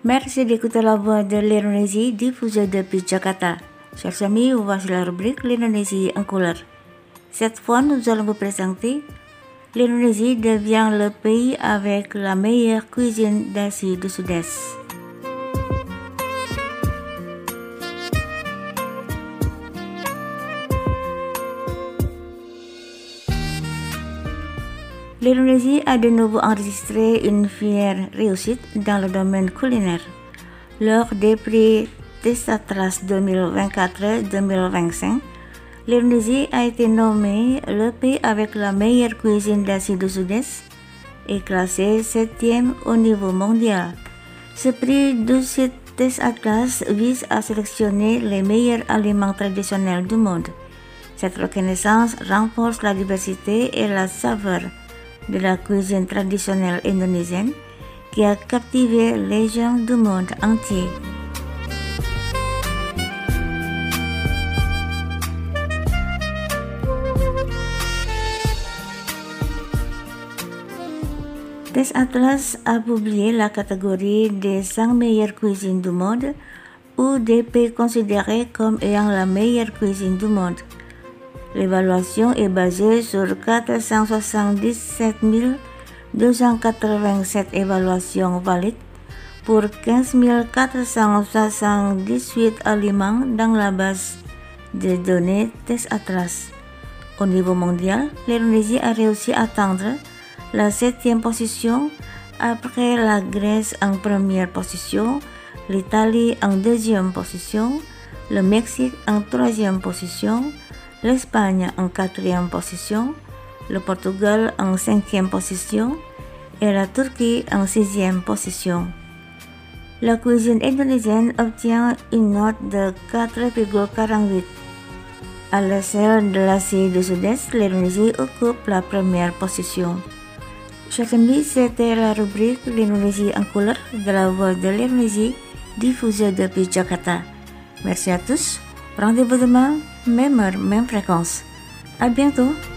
Merci d'écouter la voix de l'Indonésie diffusée depuis Jakarta. Chers amis, voici la rubrique l'Indonésie en couleur. Cette fois, nous allons vous présenter l'Indonésie devient le pays avec la meilleure cuisine d'Asie du Sud-Est. L'Indonésie a de nouveau enregistré une fière réussite dans le domaine culinaire. Lors des prix Tesatras 2024-2025, l'Indonésie a été nommée le pays avec la meilleure cuisine d'Asie du Sud-Est et classé 7e au niveau mondial. Ce prix du site Tesatlas vise à sélectionner les meilleurs aliments traditionnels du monde. Cette reconnaissance renforce la diversité et la saveur de la cuisine traditionnelle indonésienne qui a captivé les gens du monde entier. Tesatlas a publié la catégorie des 100 meilleures cuisines du monde ou des pays considérés comme ayant la meilleure cuisine du monde. L'évaluation est basée sur 477 287 évaluations valides pour 15 478 aliments dans la base de données Tesatlas. Au niveau mondial, l'Indonésie a réussi à atteindre la 7e position après la Grèce en première position, l'Italie en 2e position, le Mexique en 3e position, l'Espagne en 4e position, le Portugal en 5e position et la Turquie en 6e position. La cuisine indonésienne obtient une note de 4,48. À l'échelle de l'Asie du Sud-Est, l'Indonésie occupe la première position. Chers amis, c'était la rubrique l'Indonésie en couleur de la voix de l'Indonésie diffusée depuis Jakarta. Merci à tous. Rendez-vous demain, même heure, même fréquence. À bientôt.